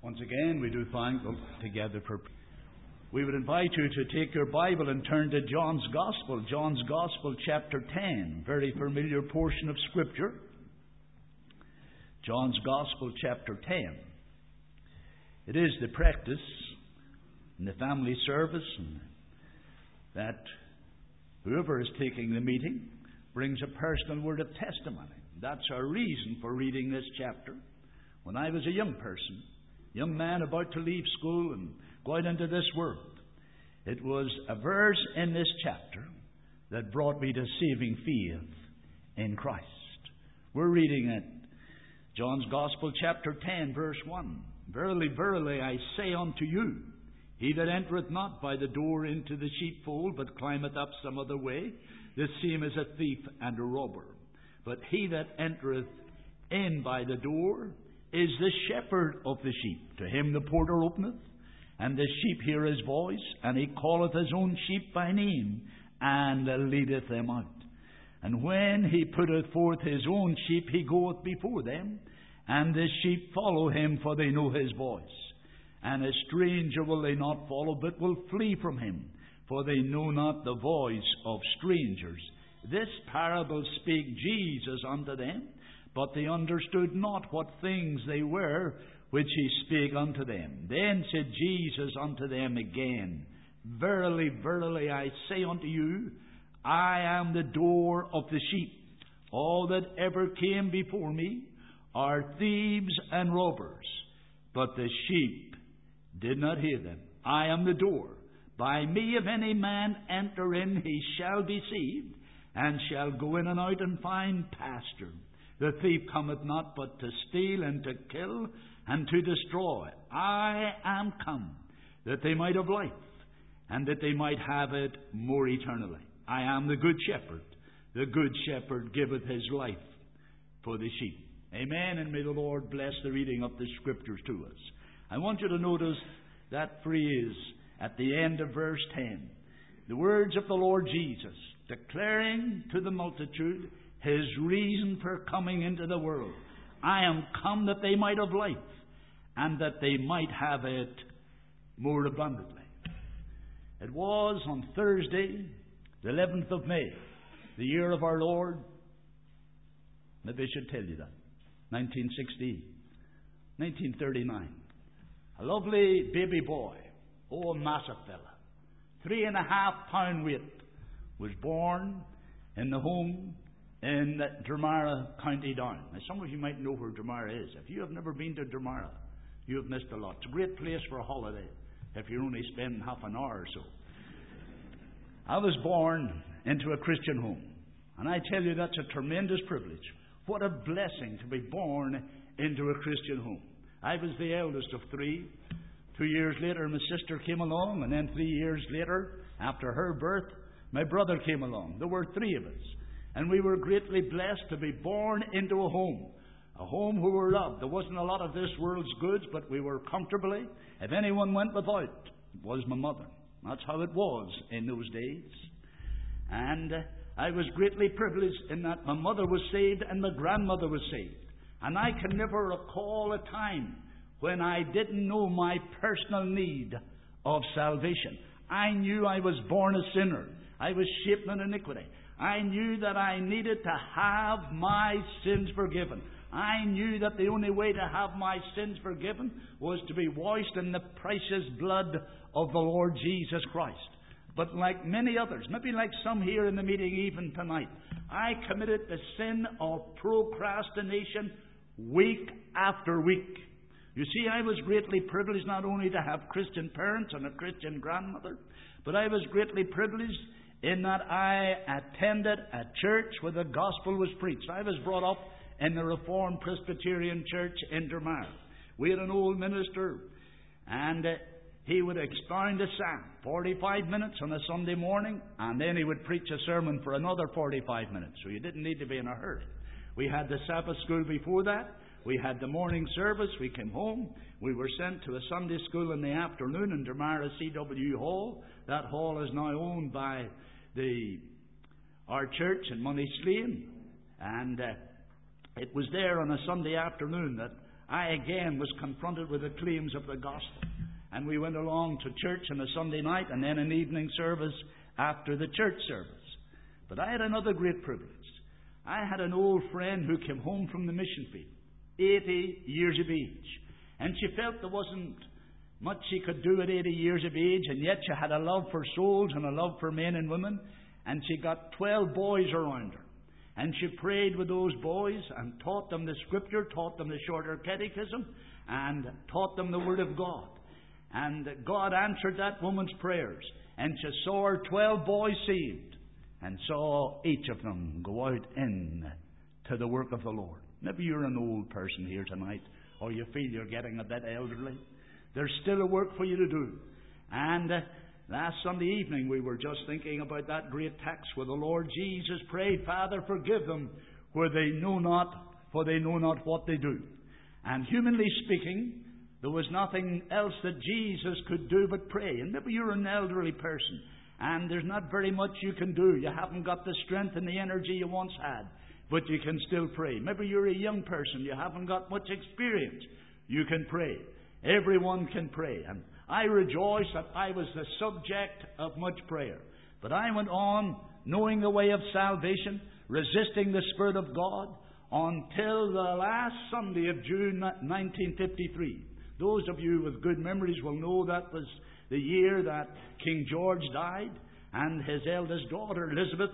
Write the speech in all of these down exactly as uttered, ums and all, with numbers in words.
Once again, we do thank them together for. We would invite you to take your Bible and turn to John's Gospel, John's Gospel, chapter ten, very familiar portion of Scripture. John's Gospel, chapter ten. It is the practice in the family service that whoever is taking the meeting brings a personal word of testimony. That's our reason for reading this chapter. When I was a young person, young man about to leave school and go out into this world, it was a verse in this chapter that brought me to saving faith in Christ. We're reading it, John's Gospel, chapter ten, verse one. Verily, verily, I say unto you, he that entereth not by the door into the sheepfold, but climbeth up some other way, the same is a thief and a robber. But he that entereth in by the door is the shepherd of the sheep. To him the porter openeth, and the sheep hear his voice, and he calleth his own sheep by name, and leadeth them out. And when he putteth forth his own sheep, he goeth before them, and the sheep follow him, for they know his voice. And a stranger will they not follow, but will flee from him, for they know not the voice of strangers. This parable spake Jesus unto them, but they understood not what things they were which he spake unto them. Then said Jesus unto them again, Verily, verily, I say unto you, I am the door of the sheep. All that ever came before me are thieves and robbers, but the sheep did not hear them. I am the door. By me if any man enter in, he shall be saved, and shall go in and out and find pasture. The thief cometh not but to steal and to kill and to destroy. I am come that they might have life, and that they might have it more eternally. I am the good shepherd. The good shepherd giveth his life for the sheep. Amen, and may the Lord bless the reading of the Scriptures to us. I want you to notice that phrase at the end of verse ten. The words of the Lord Jesus, declaring to the multitude his reason for coming into the world. I am come that they might have life, and that they might have it more abundantly. It was on Thursday, the eleventh of May, the year of our Lord, maybe I should tell you that, nineteen sixteen, nineteen thirty-nine. A lovely baby boy, oh, a massive fella, three and a half pound weight, was born in the home in Dromara, County Down. Now, some of you might know where Dromara is. If you have never been to Dromara, you have missed a lot. It's a great place for a holiday if you're only spending half an hour or so. I was born into a Christian home, and I tell you that's a tremendous privilege. What a blessing to be born into a Christian home. I was the eldest of three. Two years later, my sister came along, and then three years later, after her birth, my brother came along. There were three of us. And we were greatly blessed to be born into a home. A home who were loved. There wasn't a lot of this world's goods, but we were comfortably. If anyone went without, it was my mother. That's how it was in those days. And uh, I was greatly privileged in that my mother was saved and my grandmother was saved. And I can never recall a time when I didn't know my personal need of salvation. I knew I was born a sinner. I was shaped in iniquity. I knew that I needed to have my sins forgiven. I knew that the only way to have my sins forgiven was to be washed in the precious blood of the Lord Jesus Christ. But like many others, maybe like some here in the meeting even tonight, I committed the sin of procrastination week after week. You see, I was greatly privileged not only to have Christian parents and a Christian grandmother, but I was greatly privileged in that I attended a church where the gospel was preached. I was brought up in the Reformed Presbyterian Church in Dromara. We had an old minister, and uh, he would expound a psalm, forty-five minutes on a Sunday morning, and then he would preach a sermon for another forty-five minutes, so you didn't need to be in a hurry. We had the Sabbath school before that. We had the morning service. We came home. We were sent to a Sunday school in the afternoon in Dromara C W Hall. That hall is now owned by the our church in Moneyslane, and uh, it was there on a Sunday afternoon that I again was confronted with the claims of the gospel. And we went along to church on a Sunday night and then an evening service after the church service. But I had another great privilege. I had an old friend who came home from the mission field, eighty years of age. And she felt there wasn't much she could do at eighty years of age, and yet she had a love for souls and a love for men and women. And she got twelve boys around her. And she prayed with those boys and taught them the Scripture, taught them the shorter catechism, and taught them the Word of God. And God answered that woman's prayers. And she saw her twelve boys saved, and saw each of them go out in to the work of the Lord. Maybe you're an old person here tonight, or you feel you're getting a bit elderly. There's still a work for you to do. And uh, last Sunday evening we were just thinking about that great text where the Lord Jesus prayed, Father, forgive them, where they know not, for they know not what they do. And humanly speaking, there was nothing else that Jesus could do but pray. And maybe you're an elderly person, and there's not very much you can do. You haven't got the strength and the energy you once had, but you can still pray. Maybe you're a young person. You haven't got much experience. You can pray. Everyone can pray. And I rejoice that I was the subject of much prayer. But I went on knowing the way of salvation, resisting the Spirit of God, until the last Sunday of June nineteen fifty-three. Those of you with good memories will know that was the year that King George died, and his eldest daughter Elizabeth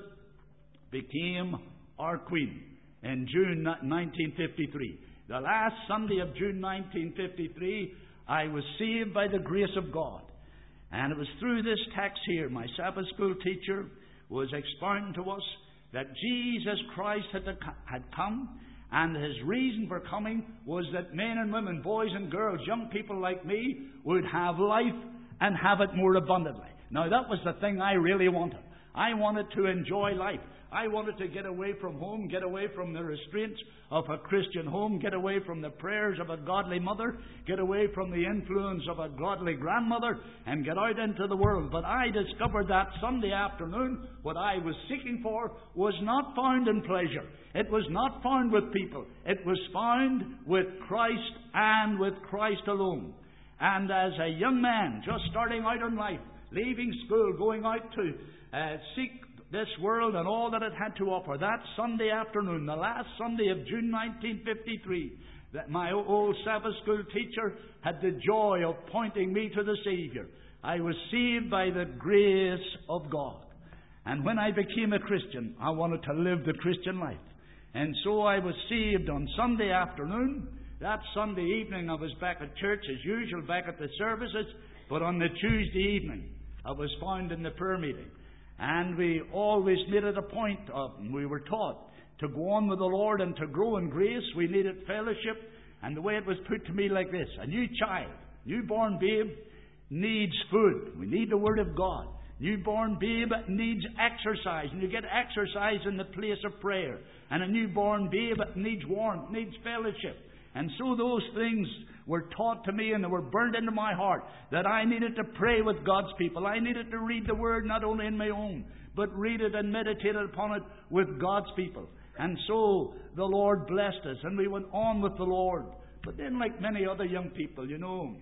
became our Queen in June nineteen fifty-three. The last Sunday of June nineteen fifty-three, I was saved by the grace of God. And it was through this text here, my Sabbath school teacher was expounding to us that Jesus Christ had, to, had come, and his reason for coming was that men and women, boys and girls, young people like me, would have life and have it more abundantly. Now that was the thing I really wanted. I wanted to enjoy life. I wanted to get away from home, get away from the restraints of a Christian home, get away from the prayers of a godly mother, get away from the influence of a godly grandmother, and get out into the world. But I discovered that Sunday afternoon what I was seeking for was not found in pleasure. It was not found with people. It was found with Christ and with Christ alone. And as a young man just starting out in life, leaving school, going out to uh, seek this world and all that it had to offer, that Sunday afternoon, the last Sunday of June nineteen fifty-three, that my old Sabbath school teacher had the joy of pointing me to the Savior. I was saved by the grace of God. And when I became a Christian, I wanted to live the Christian life. And so I was saved on Sunday afternoon. That Sunday evening I was back at church as usual, back at the services. But on the Tuesday evening I was found in the prayer meeting. And we always made it a point of, we were taught, to go on with the Lord and to grow in grace. We needed fellowship. And the way it was put to me like this: a new child, newborn babe, needs food. We need the Word of God. Newborn babe needs exercise, and you get exercise in the place of prayer. And a newborn babe needs warmth, needs fellowship. And so those things were taught to me, and they were burned into my heart, that I needed to pray with God's people. I needed to read the Word not only in my own, but read it and meditate upon it with God's people. And so the Lord blessed us, and we went on with the Lord. But then, like many other young people, you know,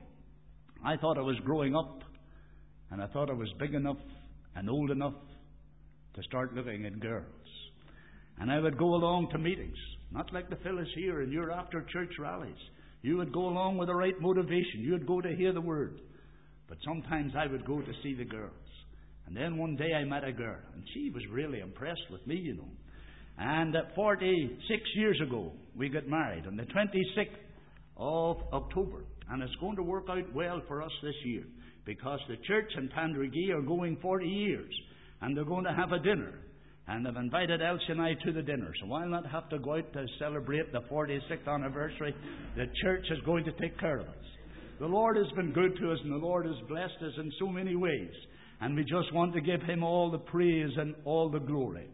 I thought I was growing up, and I thought I was big enough and old enough to start looking at girls. And I would go along to meetings, not like the fellas here in your after church rallies. You would go along with the right motivation. You would go to hear the Word. But sometimes I would go to see the girls. And then one day I met a girl, and she was really impressed with me, you know. And at forty-six years ago, we got married on the twenty-sixth of October. And it's going to work out well for us this year, because the church in Pandrigee are going forty years, and they're going to have a dinner. And they've invited Elsie and I to the dinner. So I'll not have to go out to celebrate the forty-sixth anniversary. The church is going to take care of us. The Lord has been good to us, and the Lord has blessed us in so many ways. And we just want to give Him all the praise and all the glory.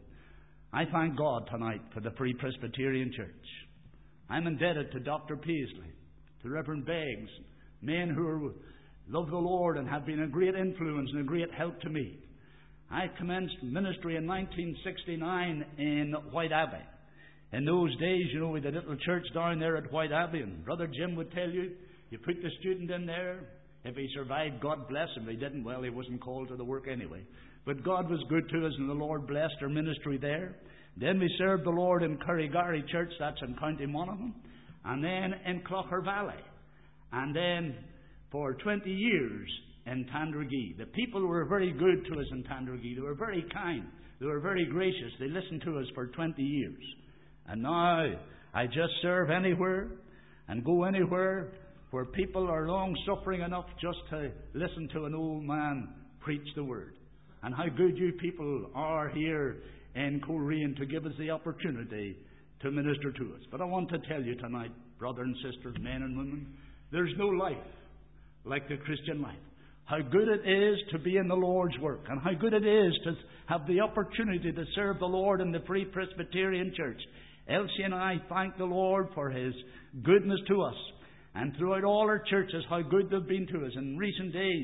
I thank God tonight for the Free Presbyterian Church. I'm indebted to Doctor Paisley, to Reverend Beggs, men who are, love the Lord and have been a great influence and a great help to me. I commenced ministry in nineteen sixty-nine in White Abbey. In those days, you know, with the little church down there at White Abbey, and Brother Jim would tell you, you put the student in there. If he survived, God bless him. If he didn't, well, he wasn't called to the work anyway. But God was good to us, and the Lord blessed our ministry there. Then we served the Lord in Currygary Church, that's in County Monaghan, and then in Clocher Valley, and then for twenty years in Tandragee. The people were very good to us in Tandragee. They were very kind. They were very gracious. They listened to us for twenty years. And now I just serve anywhere and go anywhere where people are long-suffering enough just to listen to an old man preach the Word. And how good you people are here in Coleraine to give us the opportunity to minister to us. But I want to tell you tonight, brothers and sisters, men and women, there's no life like the Christian life. How good it is to be in the Lord's work, and how good it is to have the opportunity to serve the Lord in the Free Presbyterian Church. Elsie and I thank the Lord for His goodness to us. And throughout all our churches, how good they've been to us. In recent days,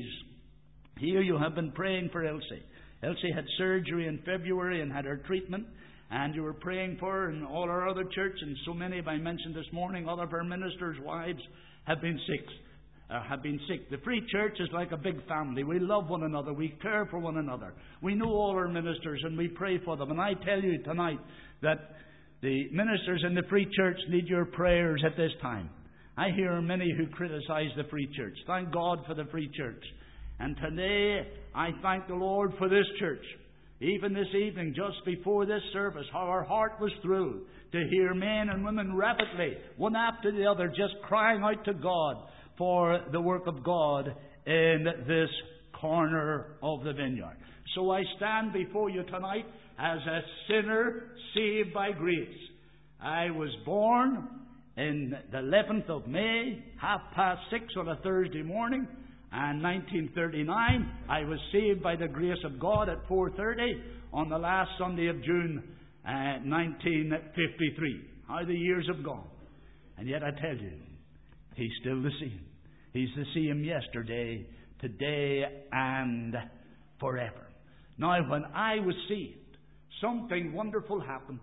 here you have been praying for Elsie. Elsie had surgery in February and had her treatment. And you were praying for her, and all our other church, and so many, I mentioned this morning, all of our ministers' wives have been sick. Uh, have been sick. The Free Church is like a big family. We love one another. We care for one another. We know all our ministers, and we pray for them. And I tell you tonight that the ministers in the Free Church need your prayers at this time. I hear many who criticize the Free Church. Thank God for the Free Church. And today, I thank the Lord for this church. Even this evening, just before this service, how our heart was thrilled to hear men and women rapidly, one after the other, just crying out to God for the work of God in this corner of the vineyard. So I stand before you tonight as a sinner saved by grace. I was born in the eleventh of May, half past six on a Thursday morning, and nineteen thirty-nine, I was saved by the grace of God at four thirty on the last Sunday of June, uh, nineteen fifty-three. How the years have gone. And yet I tell you, He's still the same. He's the same yesterday, today, and forever. Now, when I was saved, something wonderful happened.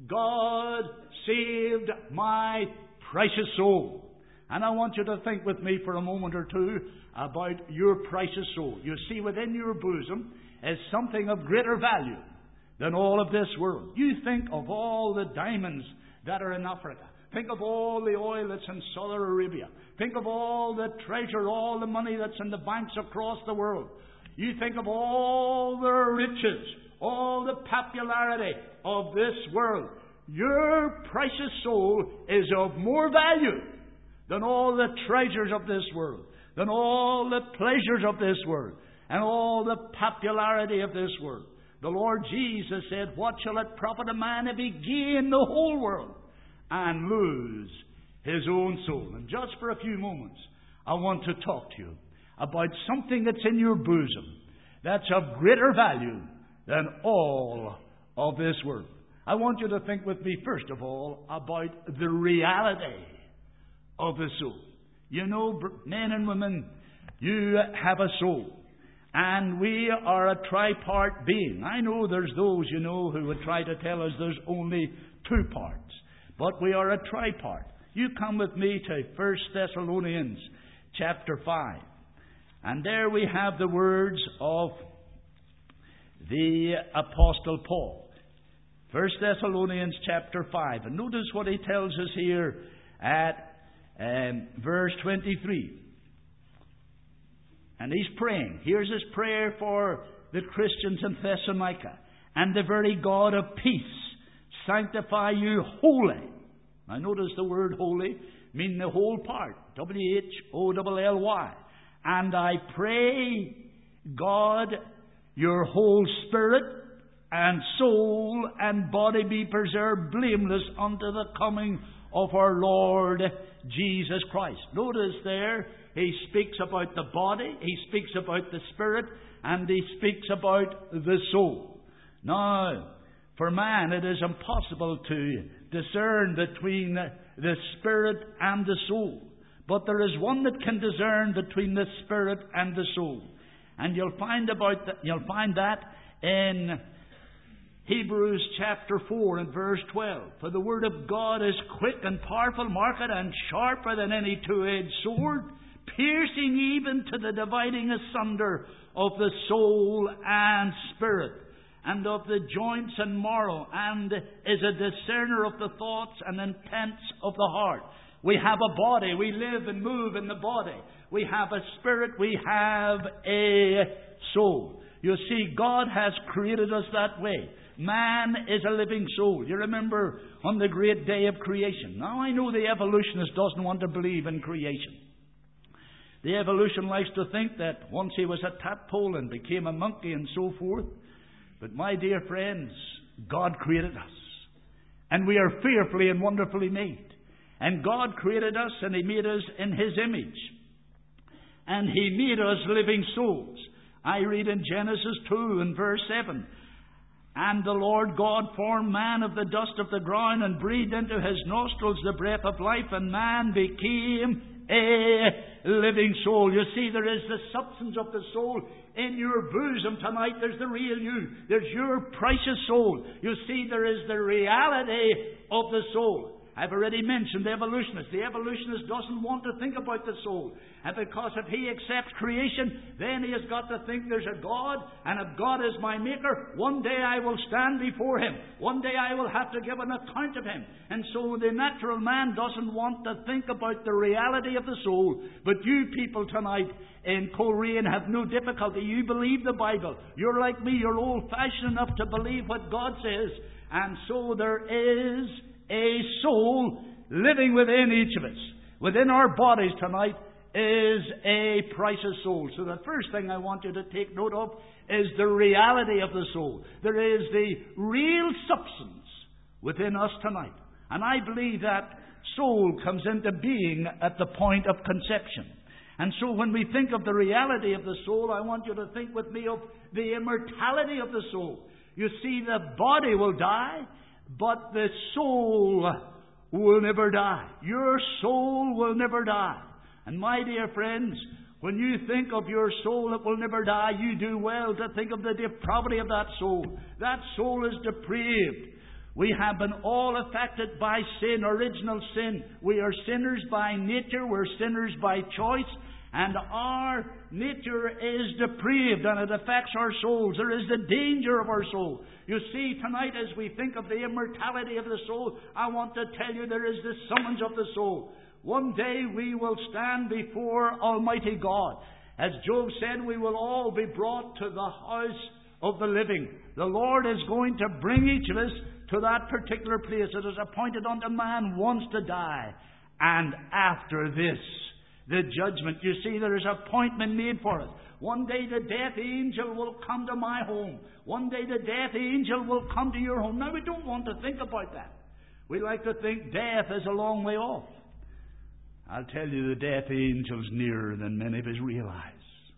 God saved my precious soul. And I want you to think with me for a moment or two about your precious soul. You see, within your bosom is something of greater value than all of this world. You think of all the diamonds that are in Africa. Think of all the oil that's in Saudi Arabia. Think of all the treasure, all the money that's in the banks across the world. You think of all the riches, all the popularity of this world. Your precious soul is of more value than all the treasures of this world, than all the pleasures of this world, and all the popularity of this world. The Lord Jesus said, "What shall it profit a man if he gain the whole world and lose his own soul?" And just for a few moments, I want to talk to you about something that's in your bosom that's of greater value than all of this world. I want you to think with me, first of all, about the reality of the soul. You know, men and women, you have a soul. And we are a tripart being. I know there's those, you know, who would try to tell us there's only two parts. But we are a tripart. You come with me to First Thessalonians chapter five. And there we have the words of the Apostle Paul. First Thessalonians chapter five. And notice what he tells us here at um, verse twenty-three. And he's praying. Here's his prayer for the Christians in Thessalonica. "And the very God of peace sanctify you wholly." Now notice the word holy, meaning the whole part. W H O L L Y. "And I pray, God, your whole spirit and soul and body be preserved blameless unto the coming of our Lord Jesus Christ." Notice there, he speaks about the body, he speaks about the spirit, and he speaks about the soul. Now, for man, it is impossible to discern between the spirit and the soul. But there is one that can discern between the spirit and the soul. And you'll find about that, you'll find that in Hebrews chapter four and verse twelve. For the word of God is quick and powerful, marked and sharper than any two-edged sword, piercing even to the dividing asunder of the soul and spirit, and of the joints and marrow, and is a discerner of the thoughts and intents of the heart. We have a body. We live and move in the body. We have a spirit. We have a soul. You see, God has created us that way. Man is a living soul. You remember on the great day of creation. Now, I know the evolutionist doesn't want to believe in creation. The evolution likes to think that once he was a tadpole and became a monkey and so forth. But my dear friends, God created us. And we are fearfully and wonderfully made. And God created us and He made us in His image. And He made us living souls. I read in Genesis two and verse seven. And the Lord God formed man of the dust of the ground and breathed into his nostrils the breath of life, and man became a living soul. You see, there is the substance of the soul in your bosom tonight. There's the real you. There's your precious soul. You see, there is the reality of the soul. I've already mentioned the evolutionist. The evolutionist doesn't want to think about the soul. And because if he accepts creation, then he has got to think there's a God, and if God is my maker, one day I will stand before Him. One day I will have to give an account of Him. And so the natural man doesn't want to think about the reality of the soul. But you people tonight in Coleraine have no difficulty. You believe the Bible. You're like me. You're old-fashioned enough to believe what God says. And so there is a soul living within each of us. Within our bodies tonight is a precious soul. So the first thing I want you to take note of is the reality of the soul. There is the real substance within us tonight. And I believe that soul comes into being at the point of conception. And so when we think of the reality of the soul, I want you to think with me of the immortality of the soul. You see, the body will die, but the soul will never die. Your soul will never die. And my dear friends, when you think of your soul that will never die, you do well to think of the depravity of that soul. That soul is depraved. We have been all affected by sin, original sin. We are sinners by nature. We're sinners by choice. And our nature is depraved, and it affects our souls. There is the danger of our soul. You see, tonight as we think of the immortality of the soul, I want to tell you there is the summons of the soul. One day we will stand before Almighty God. As Job said, we will all be brought to the house of the living. The Lord is going to bring each of us to that particular place. It is appointed unto man once to die, and after this, the judgment. You see, there is an appointment made for us. One day the death angel will come to my home. One day the death angel will come to your home. Now, we don't want to think about that. We like to think death is a long way off. I'll tell you, the death angel's nearer than many of us realize.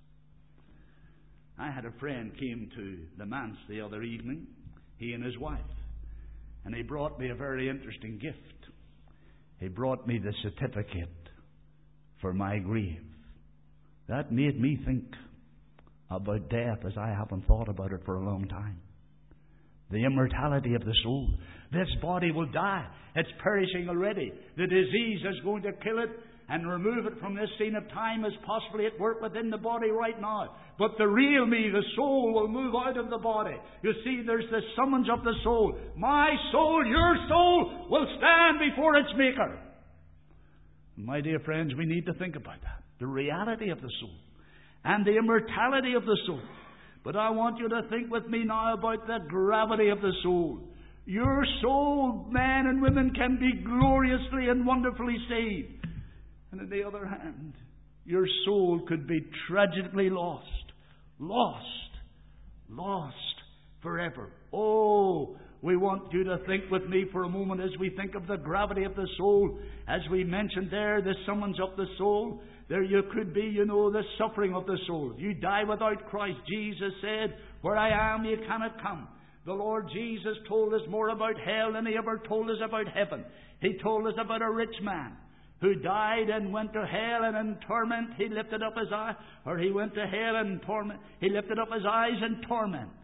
I had a friend came to the manse the other evening, he and his wife, and he brought me a very interesting gift. He brought me the certificate for my grave. That made me think about death as I haven't thought about it for a long time. The immortality of the soul. This body will die. It's perishing already. The disease is going to kill it and remove it from this scene of time as possibly at work within the body right now. But the real me, the soul, will move out of the body. You see, there's the summons of the soul. My soul, your soul, will stand before its Maker. My dear friends, we need to think about that. The reality of the soul and the immortality of the soul. But I want you to think with me now about the gravity of the soul. Your soul, men and women, can be gloriously and wonderfully saved. And on the other hand, your soul could be tragically lost. Lost. Lost forever. Oh, we want you to think with me for a moment as we think of the gravity of the soul. As we mentioned there, the summons of the soul. There you could be, you know, the suffering of the soul. You die without Christ. Jesus said, where I am, you cannot come. The Lord Jesus told us more about hell than He ever told us about heaven. He told us about a rich man who died and went to hell, and in torment He lifted up His eye, or He went to hell and torment. He lifted up His eyes in torment.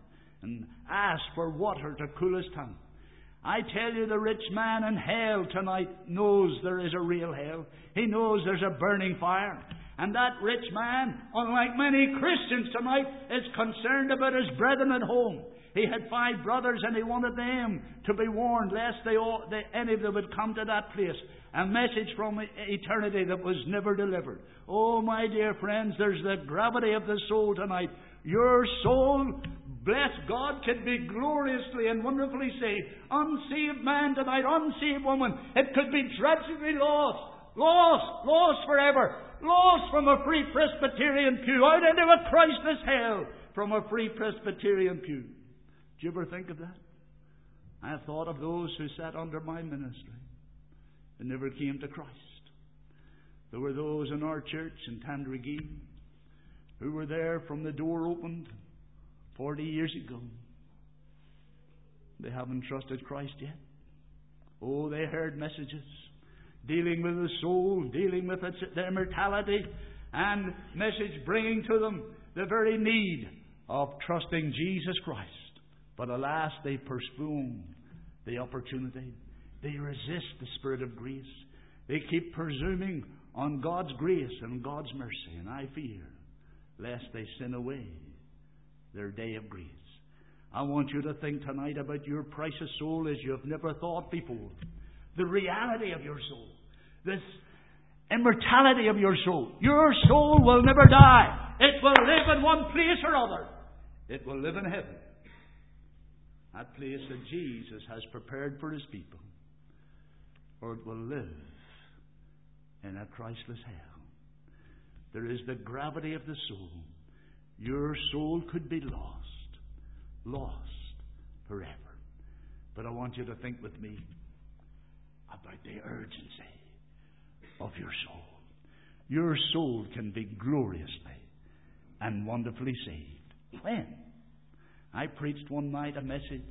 and ask for water to cool his tongue. I tell you, the rich man in hell tonight knows there is a real hell. He knows there's a burning fire. And that rich man, unlike many Christians tonight, is concerned about his brethren at home. He had five brothers and he wanted them to be warned lest they all, they, any of them would come to that place. A message from eternity that was never delivered. Oh, my dear friends, there's the gravity of the soul tonight. Your soul, bless God, can be gloriously and wonderfully saved. Unsaved man tonight, unsaved woman, it could be tragically lost. Lost, lost forever. Lost from a free Presbyterian pew out into a Christless hell from a free Presbyterian pew. Do you ever think of that? I have thought of those who sat under my ministry and never came to Christ. There were those in our church in Tandragee who were there from the door opened forty years ago. They haven't trusted Christ yet. Oh, they heard messages dealing with the soul, dealing with its, their mortality, and message bringing to them the very need of trusting Jesus Christ. But alas, they postpone the opportunity. They resist the Spirit of grace. They keep presuming on God's grace and God's mercy. And I fear lest they sin away their day of grace. I want you to think tonight about your precious soul as you've never thought before. The reality of your soul. This immortality of your soul. Your soul will never die. It will live in one place or other. It will live in heaven. That place that Jesus has prepared for His people. Or it will live in a Christless hell. There is the gravity of the soul. Your soul could be lost. Lost forever. But I want you to think with me about the urgency of your soul. Your soul can be gloriously and wonderfully saved. When? I preached one night a message.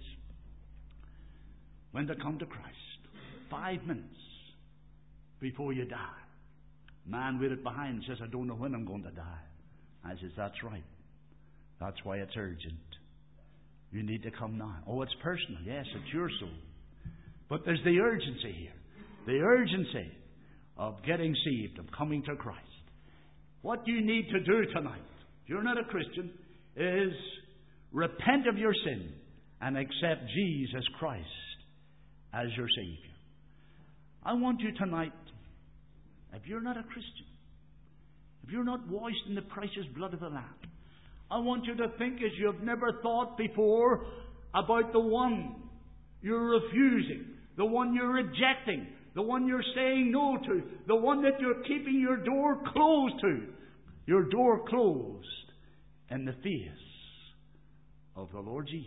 When to come to Christ. Five minutes before you die. Man waited behind and says, I don't know when I'm going to die. I says, that's right. That's why it's urgent. You need to come now. Oh, it's personal. Yes, it's your soul. But there's the urgency here. The urgency of getting saved, of coming to Christ. What you need to do tonight, if you're not a Christian, is repent of your sin and accept Jesus Christ as your Savior. I want you tonight, if you're not a Christian, if you're not washed in the precious blood of the Lamb, I want you to think as you've never thought before about the one you're refusing, the one you're rejecting, the one you're saying no to, the one that you're keeping your door closed to, your door closed in the face of the Lord Jesus.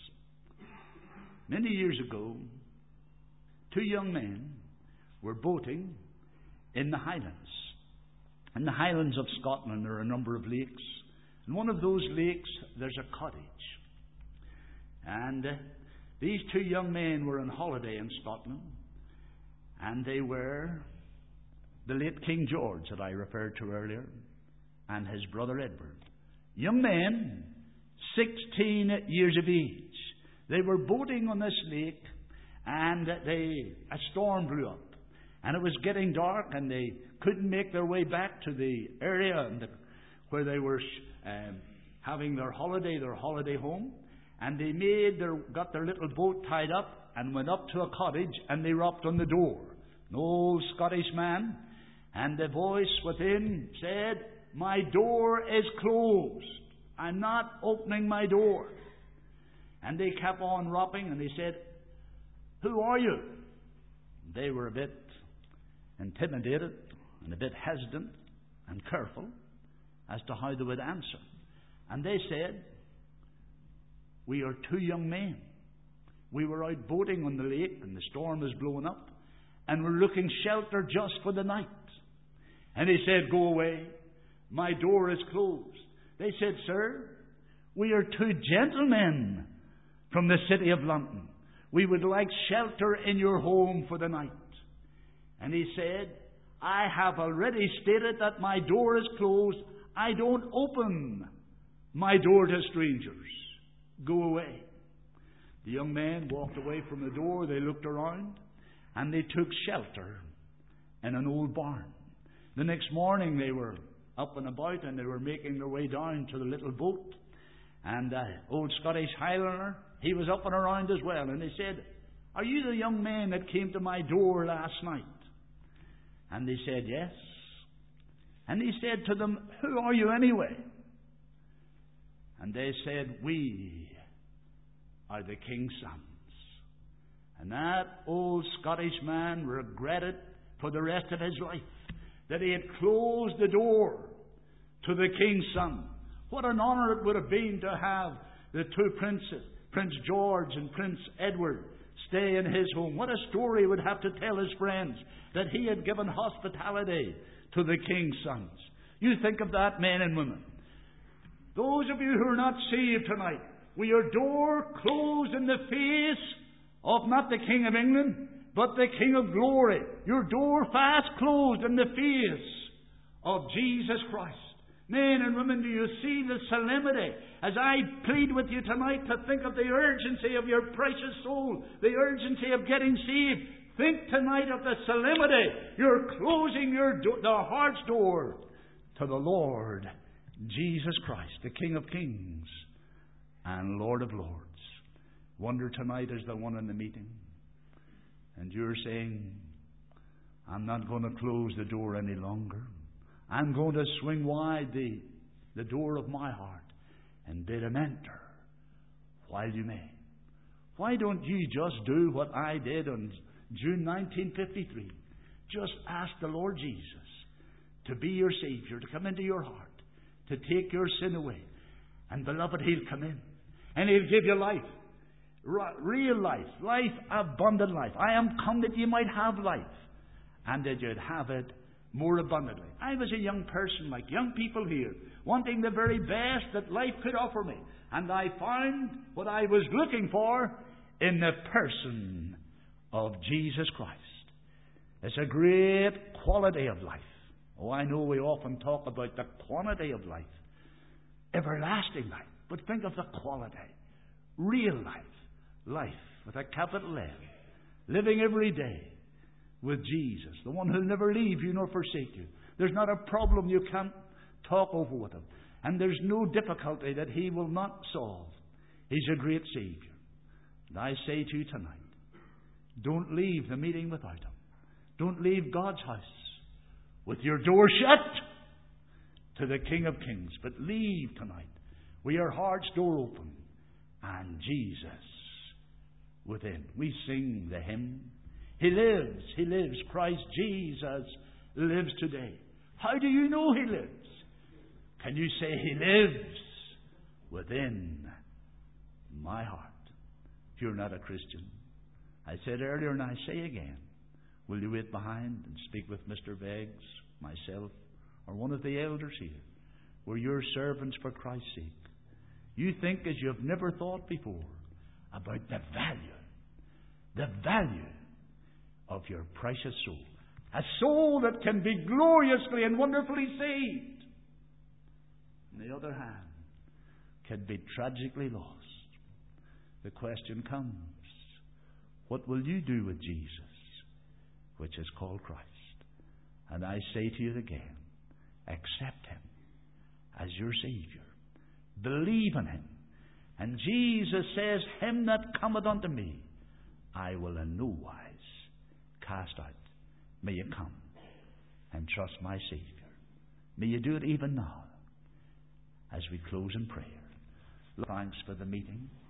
Many years ago, two young men were boating in the Highlands. In the Highlands of Scotland there are a number of lakes. In one of those lakes there's a cottage. And uh, these two young men were on holiday in Scotland. And they were the late King George that I referred to earlier and his brother Edward. Young men, sixteen years of age. They were boating on this lake and they a storm blew up. And it was getting dark and they couldn't make their way back to the area the, where they were um, having their holiday, their holiday home. And they made their, got their little boat tied up and went up to a cottage and they rapped on the door. An old Scottish man. And the voice within said, my door is closed. I'm not opening my door. And they kept on rapping and they said, who are you? They were a bit intimidated and a bit hesitant and careful as to how they would answer. And they said, we are two young men. We were out boating on the lake and the storm is blowing up and we're looking shelter just for the night. And he said, go away. My door is closed. They said, sir, we are two gentlemen from the city of London. We would like shelter in your home for the night. And he said, I have already stated that my door is closed. I don't open my door to strangers. go away. The young men walked away from the door. They looked around, and they took shelter in an old barn. The next morning they were up and about, and they were making their way down to the little boat. And the old Scottish Highlander, he was up and around as well. And they said, "Are you the young man that came to my door last night?" And they said, "Yes." And he said to them, "Who are you anyway?" And they said, "We are the king's sons." And that old Scottish man regretted for the rest of his life that he had closed the door to the king's son. What an honour it would have been to have the two princes, Prince George and Prince Edward, stay in his home. What a story he would have to tell his friends, that he had given hospitality to the king's sons. You think of that, men and women. Those of you who are not saved tonight, with your door closed in the face of not the King of England, but the King of Glory. Your door fast closed in the face of Jesus Christ. Men and women, do you see the solemnity? As I plead with you tonight to think of the urgency of your precious soul, the urgency of getting saved. Think tonight of the solemnity. You're closing your do- the heart's door to the Lord Jesus Christ, the King of Kings and Lord of Lords. Wonder tonight is the one in the meeting, and you're saying, "I'm not going to close the door any longer. I'm going to swing wide the, the door of my heart and bid him enter while you may." Why don't you just do what I did on June nineteen fifty-three? Just ask the Lord Jesus to be your Savior, to come into your heart, to take your sin away. And beloved, He'll come in and He'll give you life. Real life. Life, abundant life. I am come that you might have life, and that you'd have it more abundantly. I was a young person, like young people here, wanting the very best that life could offer me. And I found what I was looking for in the person of Jesus Christ. It's a great quality of life. Oh, I know we often talk about the quantity of life. Everlasting life. But think of the quality. Real life. Life with a capital L. Living every day with Jesus, the one who'll never leave you nor forsake you. There's not a problem you can't talk over with Him. And there's no difficulty that He will not solve. He's a great Savior. And I say to you tonight, don't leave the meeting without Him. Don't leave God's house with your door shut to the King of Kings. But leave tonight with your heart's door open and Jesus within. We sing the hymn, He lives, He lives. Christ Jesus lives today. How do you know He lives? Can you say He lives within my heart? If you're not a Christian, I said earlier and I say again, will you wait behind and speak with Mister Beggs, myself, or one of the elders here? We're your servants for Christ's sake. You think as you've never thought before about the value, the value of your precious soul. A soul that can be gloriously and wonderfully saved. On the other hand, can be tragically lost. The question comes, what will you do with Jesus, which is called Christ? And I say to you again, accept Him as your Savior. Believe in Him. And Jesus says, him that cometh unto me, I will in no wise cast out. May you come and trust my Savior. May you do it even now as we close in prayer. Thanks for the meeting.